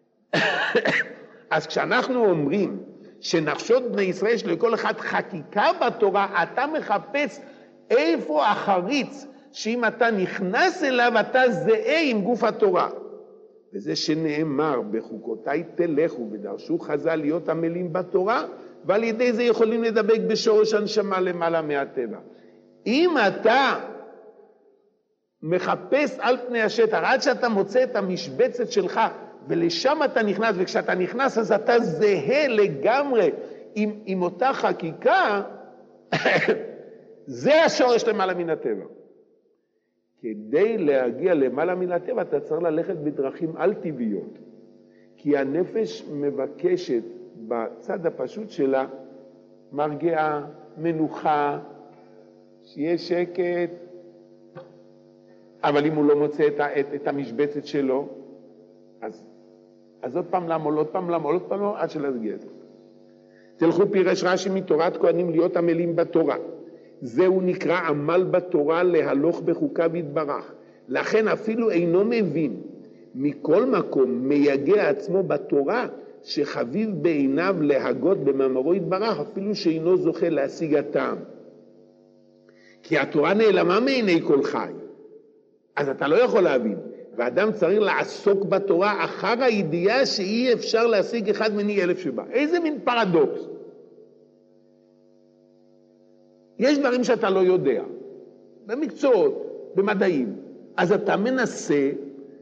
אז כשאנחנו אומרים שנחשוד בני ישראל שלכל אחד חקיקה בתורה, אתה מחפש איפה החריץ, שאם אתה נכנס אליו אתה זהה עם גוף התורה. וזה שנאמר בחוקותיי תלכו ודרשו חז"ל להיות עמלים בתורה, ועל ידי זה יכולים לדבק בשורש הנשמה למעלה מהטבע. אם אתה מחפש על פני השטח עד שאתה מוצא את המשבצת שלך ולשם אתה נכנס, וכשאתה נכנס אז אתה זהה לגמרי עם, עם אותה חקיקה, זה השורש למעלה מן הטבע. כדי להגיע למעלה מן הטבע אתה צריך ללכת בדרכים על טבעיות, כי הנפש מבקשת בצד הפשוט שלה מרגעה, מנוחה, שיהיה שקט. אבל אם הוא לא מוצא את, את, את המשבצת שלו, אז, אז עוד פעם לעמול, עוד פעם לעמול, עוד פעם לעמול, עד שלהגיע את זה. תלכו פירש רש"י מתורת כהנים להיות עמלים בתורה. זהו נקרא עמל בתורה, להלוך בחוקה יתברך. לכן אפילו אינו מבין, מכל מקום מייגע עצמו בתורה, שחביב בעיניו להגות במאמרו יתברך, אפילו שאינו זוכה להשיג הטעם. כי התורה נעלמה מעיני כל חי, אז אתה לא יכול להבין. ואדם צריך לעסוק בתורה אחר הידיעה שאי אפשר להשיג אחד מני אלף שבא. איזה מין פרדוקס. יש דברים שאתה לא יודע, במקצועות, במדעים, אז אתה מנסה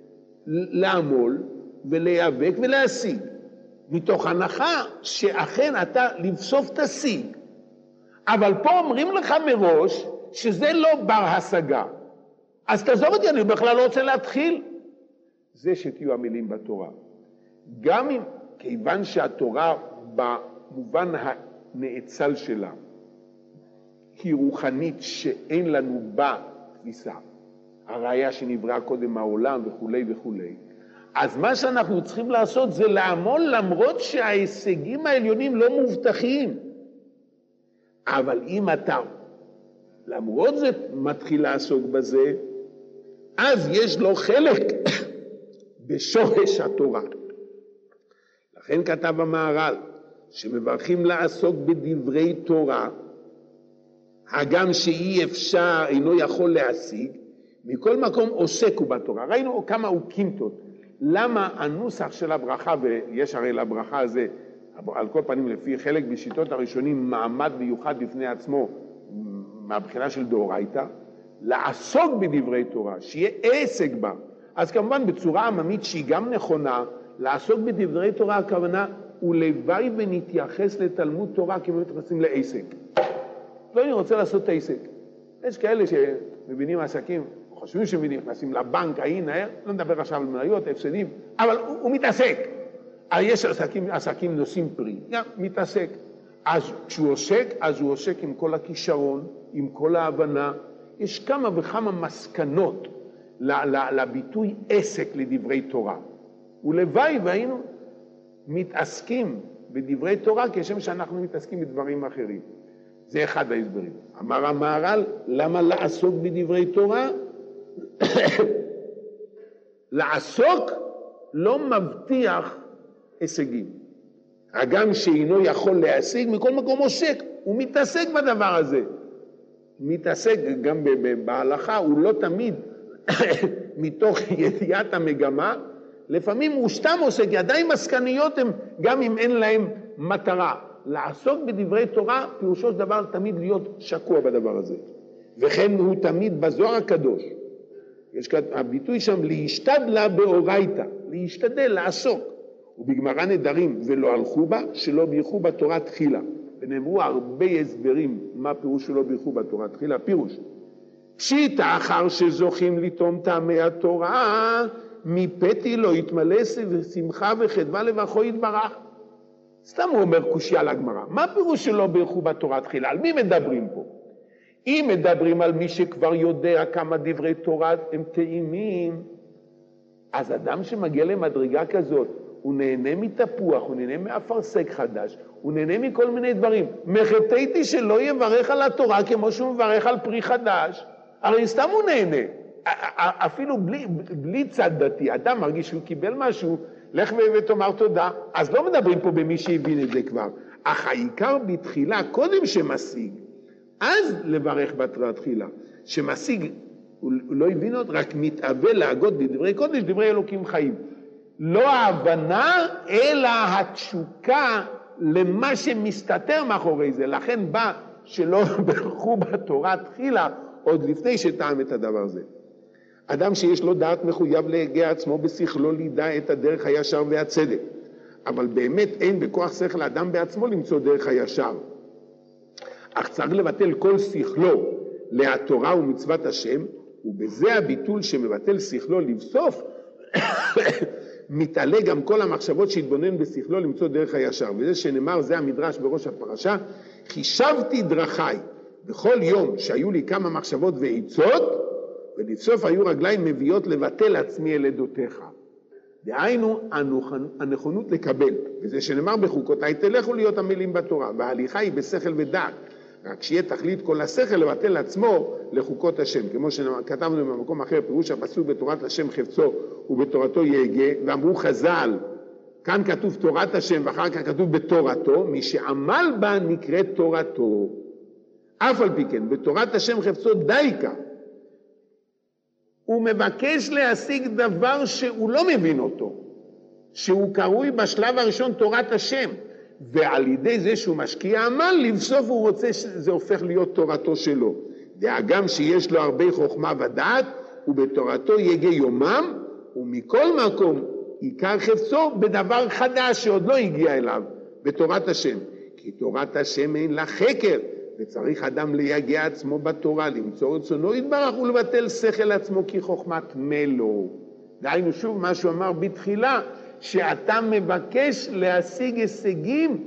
לעמול ולהיאבק ולהשיג, מתוך הנחה שאכן אתה לבסוף תשיג. אבל פה אומרים לך מראש שזה לא בר השגה. אז תעזוב אותי, אני בכלל לא רוצה להתחיל. זה שתהיו עמלים בתורה. גם אם, כיוון שהתורה במובן הנאצל שלה, היא רוחנית שאין לנו בה תפיסה, הראיה שנברא קודם העולם וכו' וכו'. אז מה שאנחנו צריכים לעשות זה לעמול, למרות שההישגים העליונים לא מובטחים. אבל אם אתה למרות זה מתחיל לעסוק בזה, אז יש לו חלק בשורש התורה. לכן כתב המהר"ל, שמברכים לעסוק בדברי תורה, הגם שאי אפשר, אינו יכול להשיג, מכל מקום עוסק הוא בתורה. ראינו כמה אוקימתות. למה הנוסח של הברכה, ויש הרי לברכה הזה, על כל פנים לפי חלק בשיטות הראשונים, מעמד מיוחד בפני עצמו, מהבחינה של דאורייתא, לעסוק בדברי תורה, שיהיה עסק בה. אז כמובן בצורה עממית שהיא גם נכונה, לעסוק בדברי תורה הכוונה, ולוואי ונתייחס לתלמוד תורה כמו מתייחסים לעסק. לא, אני רוצה לעשות את העסק. יש כאלה שמבינים עסקים, חושבים שמבינים, נכנסים לבנק, ההיא, נהר, לא נדבר עכשיו על מניות, הפסדים, אבל הוא, הוא מתעסק. יש עסקים, עסקים נושאים פרי, גם מתעסק. אז כשהוא עוסק, אז הוא עוסק עם כל הכישרון, עם כל ההבנה. יש כמה וכמה מסקנות לביטוי עסק לדברי תורה. ולוואי והיינו מתעסקים בדברי תורה כשם שאנחנו מתעסקים בדברים אחרים. זה אחד ההסברים. אמר המהר"ל, למה לעסוק בדברי תורה? לעסוק לא מבטיח הישגים. הגם שאינו יכול להשיג, מכל מקום עוסק, הוא מתעסק בדבר הזה. מתעסק גם בהלכה, הוא לא תמיד מתוך ידיעת המגמה, לפעמים הוא סתם עוסק, ידיים מסקניות הם גם אם אין להם מטרה. לעסוק בדברי תורה, פירושו של דבר תמיד להיות שקוע בדבר הזה. וכן הוא תמיד בזוהר הקדוש. יש כאן הביטוי שם, להשתדלה באורייתא, להשתדל, לעסוק. ובגמרא נדרים, ולא הלכו בה, שלא בירכו בתורה תחילה. ונאמרו הרבה הסברים מה פירוש שלא בירכו בתורה תחילה. פירוש, פשיטא אחר שזוכים לטום טעמי התורה, מפתי לא יתמלא שמחה וחדווה לברכו יתברך. סתם הוא אומר קושיה לגמרא. מה פירוש שלא בירכו בתורה תחילה? על מי מדברים פה? אם מדברים על מי שכבר יודע כמה דברי תורה הם טעימים, אז אדם שמגיע למדרגה כזאת, הוא נהנה מתפוח, הוא נהנה מאפרסק חדש, הוא נהנה מכל מיני דברים. מחטאתי שלא יברך על התורה כמו שהוא מברך על פרי חדש, הרי סתם הוא נהנה. אפילו בלי, בלי צד דתי, אדם מרגיש שהוא קיבל משהו, לך ותאמר תודה. אז לא מדברים פה במי שהבין את זה כבר. אך העיקר בתחילה, קודם שמשיג, אז לברך בתורה תחילה. שמשיג, הוא לא הבין עוד, רק מתאבל להגות בדברי קודש, דברי אלוקים חיים. לא ההבנה, אלא התשוקה למה שמסתתר מאחורי זה. לכן בא שלא ברכו בתורה תחילה, עוד לפני שטעם את הדבר הזה. אדם שיש לו דעת מחויב להגיע עצמו בשכלו לידע את הדרך הישר והצדק. אבל באמת אין בכוח שכל האדם בעצמו למצוא דרך הישר. אך צריך לבטל כל שכלו להתורה ומצוות השם, ובזה הביטול שמבטל שכלו לבסוף, מתעלה גם כל המחשבות שהתבונן בשכלו למצוא דרך הישר. וזה שנאמר, זה המדרש בראש הפרשה, חישבתי דרכי, בכל יום שהיו לי כמה מחשבות ועיצות, ולבסוף היו רגליים מביאות לבטל עצמי אל עדותיך. דהיינו, הנכונות לקבל, וזה שנאמר בחוקותיי, תלכו להיות עמלים בתורה, וההליכה היא בשכל ודעת, רק שיהיה תכלית כל השכל לבטל עצמו לחוקות השם, כמו שכתבנו במקום אחר, פירוש הפסוק בתורת השם חפצו ובתורתו יהגה, ואמרו חז"ל, כאן כתוב תורת השם ואחר כך כתוב בתורתו, מי שעמל בה נקראת תורתו. אף על פי כן, בתורת השם חפצו דייקה, הוא מבקש להשיג דבר שהוא לא מבין אותו, שהוא קרוי בשלב הראשון תורת השם, ועל ידי זה שהוא משקיע עמל, לבסוף הוא רוצה שזה הופך להיות תורתו שלו. והגם שיש לו הרבה חוכמה ודעת, ובתורתו יגה יומם, ומכל מקום עיקר חפצו בדבר חדש שעוד לא הגיע אליו, בתורת השם. כי תורת השם אין לה חקר, וצריך אדם ליגע עצמו בתורה, למצוא רצונו יתברך ולבטל שכל עצמו כי חוכמת מלו. דהיינו שוב מה שהוא אמר בתחילה, שאתה מבקש להשיג הישגים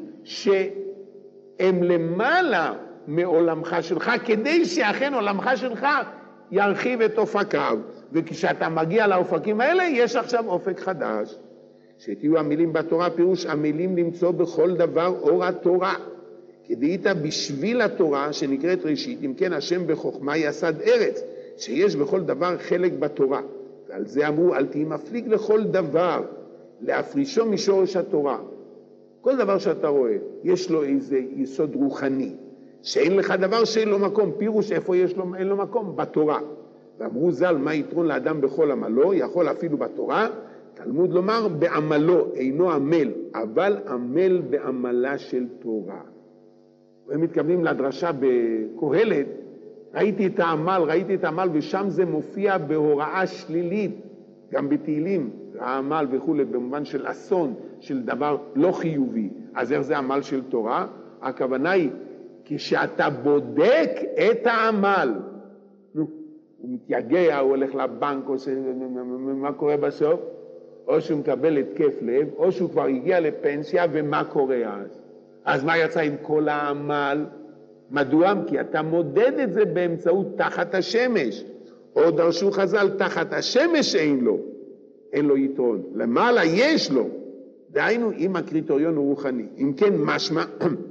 שהם למעלה מעולמך שלך, כדי שאכן עולמך שלך ירחיב את אופקיו. וכשאתה מגיע לאופקים האלה, יש עכשיו אופק חדש. שתהיו המילים בתורה, פירוש המילים למצוא בכל דבר אור התורה. כדאית בשביל התורה שנקראת ראשית, אם כן השם בחוכמה יסד ארץ, שיש בכל דבר חלק בתורה. ועל זה אמרו, אל תהי מפליג לכל דבר, להפרישו משורש התורה. כל דבר שאתה רואה, יש לו איזה יסוד רוחני, שאין לך דבר שאין לו מקום, פירוש איפה יש לו, אין לו מקום? בתורה. ואמרו ז"ל, מה יתרון לאדם בכל עמלו? יכול אפילו בתורה, תלמוד לומר, בעמלו, אינו עמל, אבל עמל בעמלה של תורה. הם מתכוונים לדרשה בקהלת, ראיתי את העמל, ראיתי את העמל, ושם זה מופיע בהוראה שלילית, גם בתהילים, העמל וכו', במובן של אסון, של דבר לא חיובי. אז איך זה עמל של תורה? הכוונה היא, כשאתה בודק את העמל, נו, הוא מתייגע, הוא הולך לבנק, או ש... מה קורה בסוף? או שהוא מקבל התקף לב, או שהוא כבר הגיע לפנסיה, ומה קורה אז? אז מה יצא עם כל העמל? מדוע? כי אתה מודד את זה באמצעות תחת השמש. או דרשו חז"ל, תחת השמש אין לו, אין לו יתרון. למעלה יש לו. דהיינו, אם הקריטריון הוא רוחני. אם כן, משמע,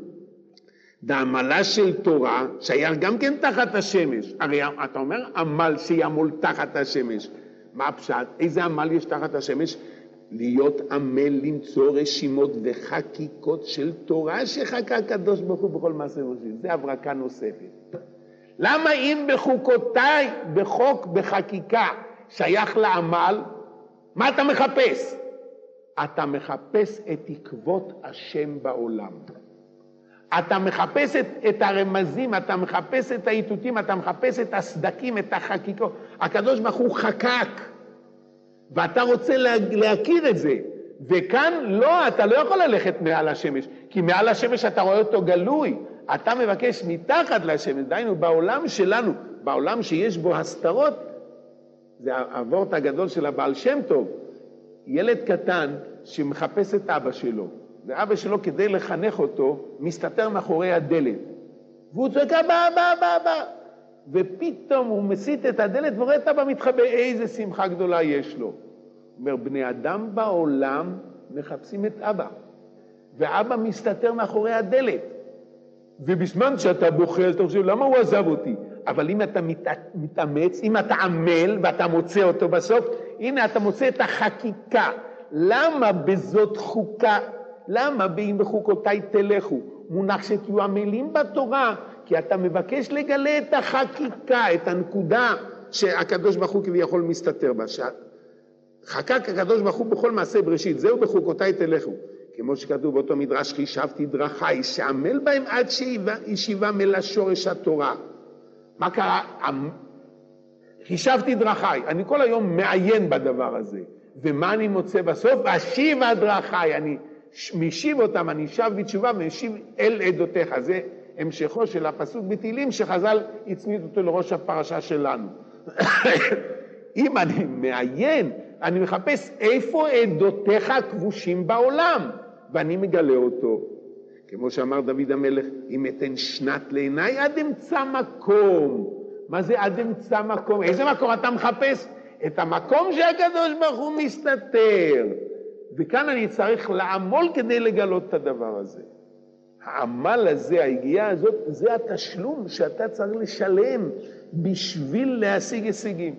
דעמלה של תורה, שייך גם כן תחת השמש. הרי אתה אומר, עמל שיעמול תחת השמש. מה הפשט? איזה עמל יש תחת השמש? להיות עמל למצוא רשימות וחקיקות של תורה שחקה הקדוש ברוך הוא בכל מעשה ראשי. זה הברקה נוספת. למה אם בחוקותיי, בחוק, בחקיקה, שייך לעמל, מה אתה מחפש? אתה מחפש את עקבות השם בעולם. אתה מחפש את, את הרמזים, אתה מחפש את האיתותים, אתה מחפש את הסדקים, את החקיקות. הקדוש ברוך הוא חקק, ואתה רוצה לה, להכיר את זה. וכאן לא, אתה לא יכול ללכת מעל השמש, כי מעל השמש אתה רואה אותו גלוי. אתה מבקש מתחת לשמש, דיינו בעולם שלנו, בעולם שיש בו הסתרות, זה העבורת הגדול של הבעל שם טוב. ילד קטן שמחפש את אבא שלו, ואבא שלו כדי לחנך אותו מסתתר מאחורי הדלת. והוא צועק, אבא, אבא, אבא, אבא. ופתאום הוא מסיט את הדלת ורואה את אבא מתחבא, איזה שמחה גדולה יש לו. הוא אומר, בני אדם בעולם מחפשים את אבא, ואבא מסתתר מאחורי הדלת. ובזמן שאתה בוחר, אתה חושב, למה הוא עזב אותי? אבל אם אתה מת, מתאמץ, אם אתה עמל ואתה מוצא אותו בסוף, הנה אתה מוצא את החקיקה. למה בזאת חוקה? למה באם בחוקותיי תלכו? מונח שתהיו עמלים בתורה, כי אתה מבקש לגלה את החקיקה, את הנקודה שהקדוש ברוך הוא כביכול מסתתר בה. חקק הקדוש ברוך הוא בכל מעשה בראשית, זהו בחוקותיי תלכו. כמו שכתוב באותו מדרש, חישבתי דרכי, שעמל בהם עד שישיבה מלשורש התורה. מה קרה? חישבתי דרכי, אני כל היום מעיין בדבר הזה. ומה אני מוצא בסוף? אשיב דרכי, אני משיב אותם, אני שב בתשובה ומשיב אל עדותיך. זה המשכו של הפסוק בתהילים שחז"ל הצמיד אותו לראש הפרשה שלנו. אם אני מעיין, אני מחפש איפה עדותיך כבושים בעולם, ואני מגלה אותו. כמו שאמר דוד המלך, אם אתן שנת לעיניי עד אמצע מקום. מה זה עד אמצע מקום? איזה מקום אתה מחפש? את המקום שהקדוש ברוך הוא מסתתר. וכאן אני צריך לעמול כדי לגלות את הדבר הזה. העמל הזה, ההגיעה הזאת, זה התשלום שאתה צריך לשלם בשביל להשיג הישגים.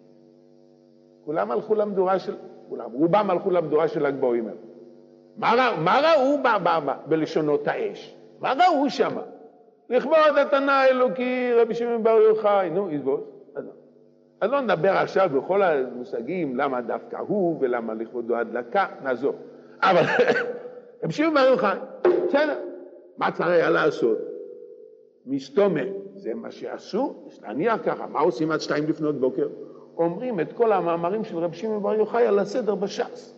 כולם הלכו למדורה של, כולם, רובם הלכו למדורה של ל"ג בעומר. מה, רא, מה ראו ב, ב, ב, בלשונות האש? מה ראו שם? לכבוד התנא האלוקי, רבי שמעון בר יוחאי, נו, יסבוס. אז, אז לא נדבר עכשיו בכל המושגים, למה דווקא הוא ולמה לכבודו הדלקה, נעזור. אבל רבי שמעון בר יוחאי, בסדר, מה צריך היה לעשות? מסתומר, זה מה שעשו, יש להניח ככה, מה עושים עד שתיים לפנות בוקר? אומרים את כל המאמרים של רבי שמעון בר יוחאי על הסדר בש"ס.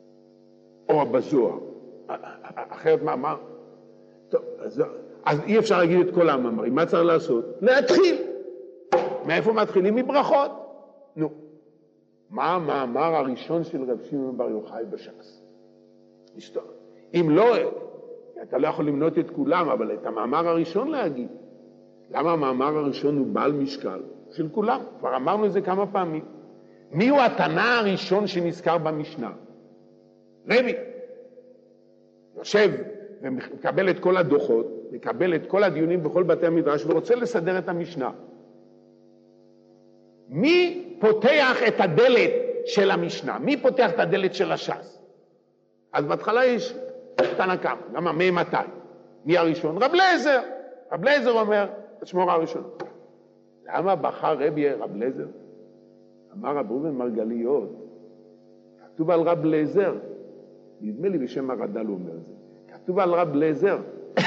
או בזוהר. אחרת מה, מה? טוב, אז, אז אי אפשר להגיד את כל המאמרים. מה צריך לעשות? להתחיל. מאיפה מתחילים? מברכות. נו. מה המאמר הראשון של רבי שמעון בר יוחאי בש"ס? אם לא, אתה לא יכול למנות את כולם, אבל את המאמר הראשון להגיד. למה המאמר הראשון הוא בעל משקל? של כולם. כבר אמרנו את זה כמה פעמים. מי הוא התנא הראשון שנזכר במשנה? רבי. יושב ומקבל את כל הדוחות, מקבל את כל הדיונים בכל בתי המדרש, ורוצה לסדר את המשנה. מי פותח את הדלת של המשנה? מי פותח את הדלת של הש"ס? אז בהתחלה יש תנא קמא. למה? ממתי? מי הראשון? רב אליעזר. רב אליעזר אומר, תשמור הראשון. למה בחר רבי רב אליעזר? אמר רב ראובן מרגליות, כתוב על רב אליעזר, נדמה לי בשם הרד"ל הוא אומר את זה, כתוב על רב אליעזר,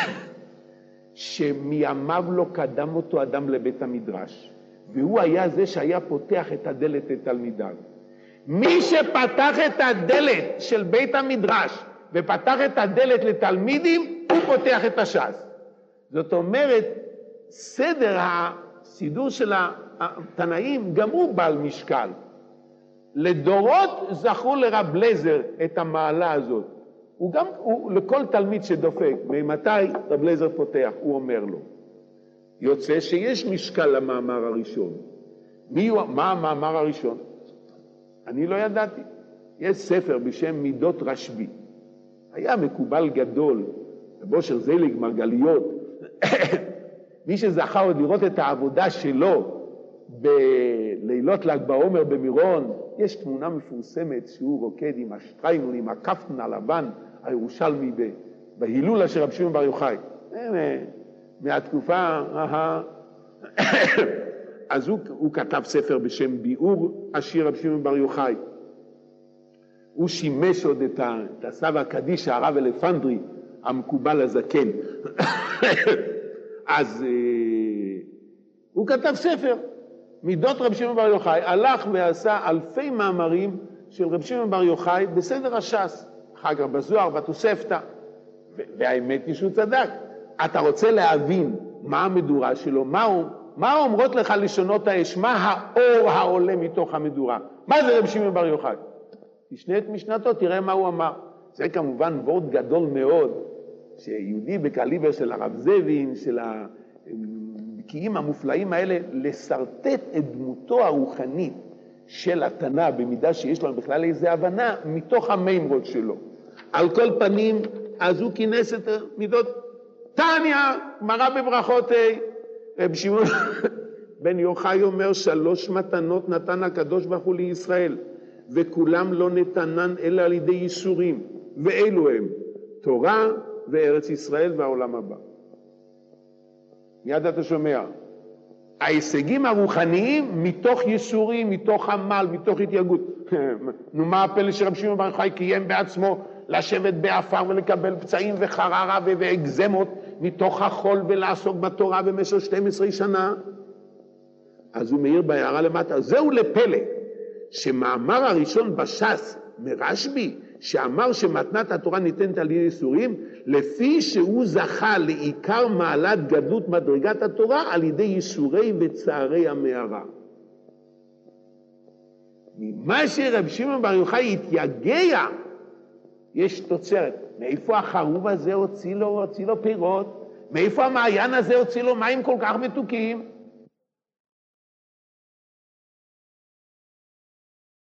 שמימיו לא קדם אותו אדם לבית המדרש, והוא היה זה שהיה פותח את הדלת לתלמידיו. מי שפתח את הדלת של בית המדרש, ופתח את הדלת לתלמידים, הוא פותח את הש"ס. זאת אומרת, סדר הסידור של התנאים גם הוא בעל משקל. לדורות זכו לרב אליעזר את המעלה הזאת. הוא גם, הוא, לכל תלמיד שדופק, ממתי רב אליעזר פותח, הוא אומר לו. יוצא שיש משקל למאמר הראשון. מי הוא, מה המאמר הראשון? אני לא ידעתי. יש ספר בשם מידות רשב"י. היה מקובל גדול, בושר זליג מרגליות. מי שזכה עוד לראות את העבודה שלו בלילות ל"ג בעומר במירון, יש תמונה מפורסמת שהוא רוקד עם השטריימל, עם הכפתן הלבן הירושלמי בהילולה של רבי שמעון בר יוחאי. מהתקופה, אז הוא, הוא כתב ספר בשם ביאור השיר רבי שמעון בר יוחאי. הוא שימש עוד את הסבא קדישא, הרב אלפנדרי, המקובל הזקן. אז הוא כתב ספר, מידות רב שמעון בר יוחאי, הלך ועשה אלפי מאמרים של רב שמעון בר יוחאי בסדר הש"ס, אחר כך בזוהר, בתוספתא, והאמת היא שהוא צדק. אתה רוצה להבין מה המדורה שלו, מה, מה אומרות לך לשונות האש, מה האור העולה מתוך המדורה, מה זה רב שמעון בר יוחאי? תשנה את משנתו, תראה מה הוא אמר. זה כמובן וורד גדול מאוד, שיהודי בקליבר של הרב זבין, של הבקיעים המופלאים האלה, לסרטט את דמותו הרוחנית של התנא, במידה שיש לו בכלל איזו הבנה, מתוך המימרות שלו. על כל פנים, אז הוא כינס את מידות, תניא, גמרא בברכות, רב שמעון בן יוחאי אומר, שלוש מתנות נתן הקדוש ברוך הוא לישראל, וכולם לא נתנן אלא על ידי ייסורים, ואלו הם תורה וארץ ישראל והעולם הבא. מיד אתה שומע, ההישגים הרוחניים מתוך ייסורים, מתוך עמל, מתוך התייגעות. נו, מה הפלא שרב שמעון בר יוחאי קיים בעצמו לשבת באפר ולקבל פצעים וחררה ואגזמות מתוך החול ולעסוק בתורה במשך שתים עשרה שנה? אז הוא מאיר בהערה למטה, זהו לפלא שמאמר הראשון בש"ס מרשב"י, שאמר שמתנת התורה ניתנת על ידי ייסורים, לפי שהוא זכה לעיקר מעלת גדלות מדרגת התורה על ידי ייסורי וצערי המערה. ממה שרב שמעון בר יוחאי התייגע, יש תוצרת. מאיפה החרוב הזה הוציא לו, הוציא לו פירות? מאיפה המעיין הזה הוציא לו מים כל כך מתוקים?